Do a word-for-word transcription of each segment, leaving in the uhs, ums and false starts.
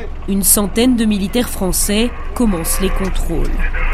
Une centaine de militaires français commencent les contrôles.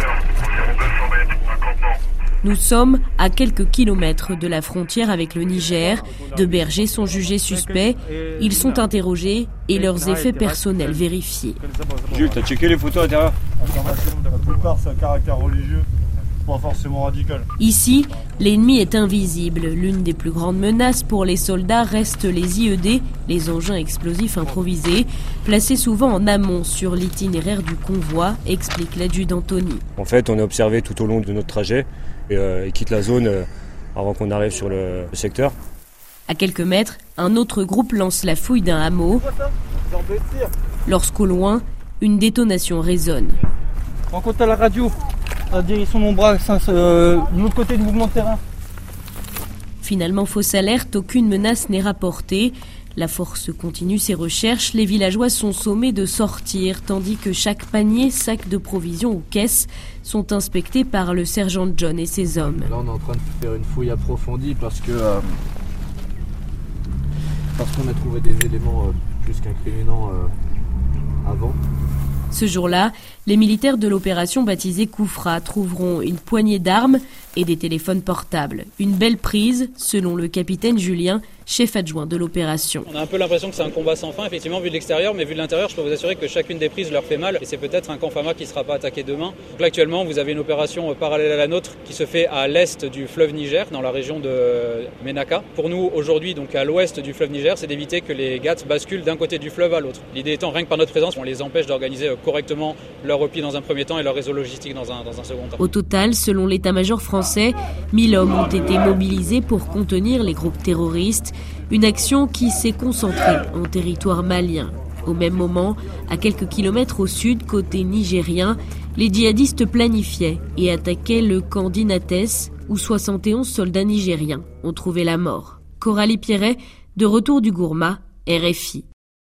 Nous sommes à quelques kilomètres de la frontière avec le Niger. Deux bergers sont jugés suspects. Ils sont interrogés et leurs effets personnels vérifiés. Jules, t'as checké les photos à l'intérieur ? La plupart, c'est un caractère religieux, pas forcément radical. Ici, l'ennemi est invisible. L'une des plus grandes menaces pour les soldats reste les I E D, les engins explosifs improvisés, placés souvent en amont sur l'itinéraire du convoi, explique l'adjudant Tony. En fait, on est observé tout au long de notre trajet et, euh, et quitte la zone euh, avant qu'on arrive sur le, le secteur. À quelques mètres, un autre groupe lance la fouille d'un hameau. Lorsqu'au loin, une détonation résonne. En compte à la radio, à la direction de mon bras, euh, de l'autre côté du mouvement de terrain. Finalement, fausse alerte, aucune menace n'est rapportée. La force continue ses recherches, les villageois sont sommés de sortir, tandis que chaque panier, sac de provisions ou caisse sont inspectés par le sergent John et ses hommes. Là, on est en train de faire une fouille approfondie parce que euh, parce qu'on a trouvé des éléments euh, plus qu'incriminants euh, avant. Ce jour-là, les militaires de l'opération baptisée Koufra trouveront une poignée d'armes et des téléphones portables. Une belle prise, selon le capitaine Julien, chef adjoint de l'opération. On a un peu l'impression que c'est un combat sans fin, effectivement, vu de l'extérieur, mais vu de l'intérieur, je peux vous assurer que chacune des prises leur fait mal. Et c'est peut-être un camp Fama qui ne sera pas attaqué demain. Donc là, actuellement, vous avez une opération parallèle à la nôtre qui se fait à l'est du fleuve Niger, dans la région de Ménaka. Pour nous, aujourd'hui, donc à l'ouest du fleuve Niger, c'est d'éviter que les G A T basculent d'un côté du fleuve à l'autre. L'idée étant, rien que par notre présence, on les empêche d'organiser correctement leur repli dans un premier temps et leur réseau logistique dans un, dans un second temps. Au total, selon l'état-major français, mille hommes ont été mobilisés pour contenir les groupes terroristes. Une action qui s'est concentrée en territoire malien. Au même moment, à quelques kilomètres au sud, côté nigérien, les djihadistes planifiaient et attaquaient le camp d'Inates, où soixante et onze soldats nigériens ont trouvé la mort. Coralie Pierret, de retour du Gourma, R F I.